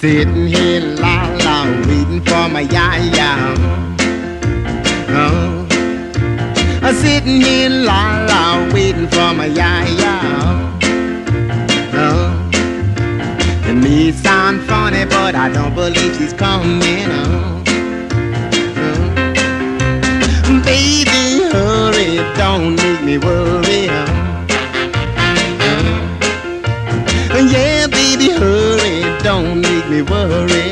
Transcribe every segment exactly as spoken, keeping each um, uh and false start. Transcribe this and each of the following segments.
Sitting here la la waiting for my ya ya. Oh, I'm sitting here la la waiting for my ya ya. Oh, it may sound funny, but I don't believe she's coming. Oh, oh. Baby, hurry, don't make me worry. Oh, oh. Yeah, baby, hurry, don't make me worry.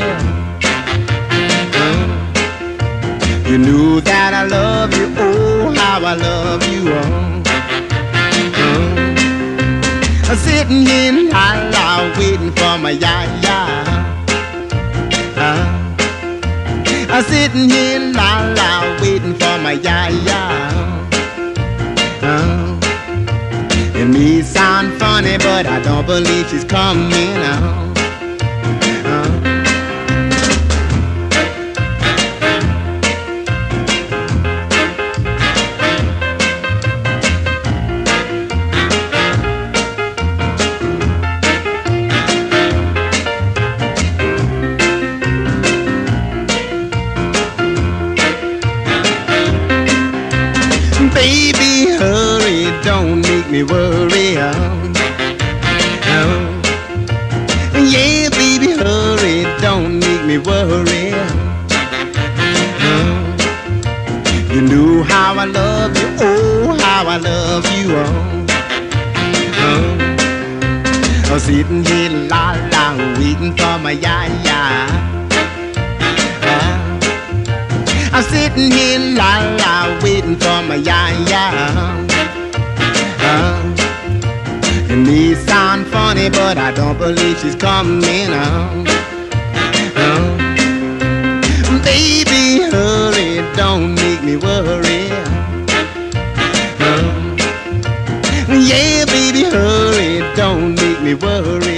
Oh, you knew that I love you, oh, how I love you. Oh, oh. I'm sitting here la la waiting for my ya ya. Uh, I'm sitting here la la waiting for my ya ya. Uh, it may sound funny, but I don't believe she's coming. Uh, Baby, hurry, don't make me worry. Oh, oh. Yeah, baby, hurry, don't make me worry. Oh, you knew how I love you, oh, how I love you. Oh, oh. I'm sitting here la la waiting for my ya ya. I'm sitting here la la waiting for my ya ya. Uh, it may sound funny, but I don't believe she's coming. Uh, uh, baby, hurry, don't make me worry. Uh, yeah, baby, hurry, don't make me worry.